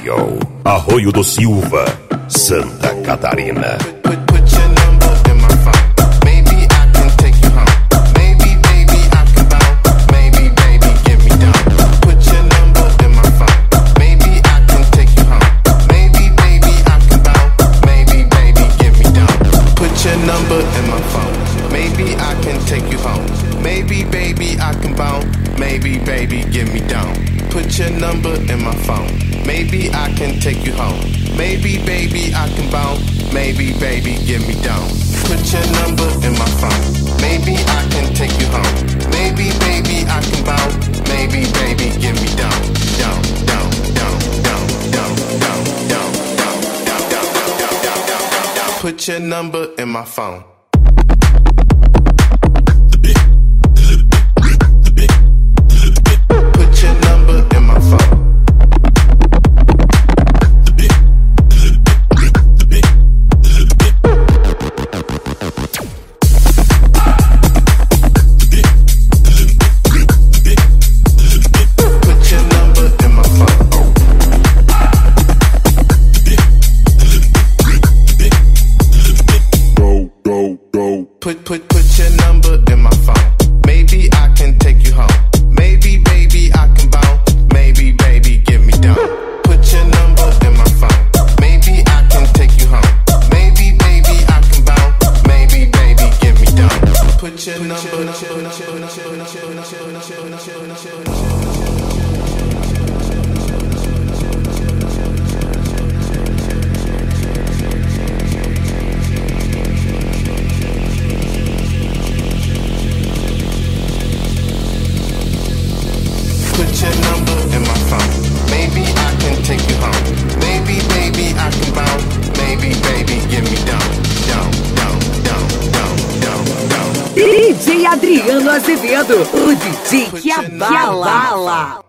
Radio, Arroio do Silva, Santa Catarina. Put your number in my phone. Maybe I can take you home. Maybe, baby, I can bounce. Maybe, baby, get me down. Put your number in my phone. Maybe I can take you home. Maybe, baby, I can bounce. Maybe, baby, get me down. Put your number in my phone. Maybe I can take you home. Maybe, baby, I can bounce. Maybe, baby, get me down. Put your number in my phone. Maybe I can take you home. Maybe, baby, I can bounce. Maybe, baby, get me down. Put your number in my phone. Maybe I can take you home. Maybe, baby, I can bounce. Maybe, baby, get me down. Down, down, down, down, down, down, down, down, down, down, down, down, down, down. Put your number in my phone. Put your number in my phone. Put your number in my phone. Maybe I can take you home. Maybe, baby, I can bounce. Maybe, baby, get me down. Put your number in my phone. Maybe I can take you home. Maybe, baby, I can bounce. Maybe, baby, get me down. Put your number. Put your number in my phone. Maybe I can take you home. Maybe, baby, I can bounce. Maybe, baby, get me down. Down, down, down, down, down, down. DJ Adriano Azevedo, o DJ que abala.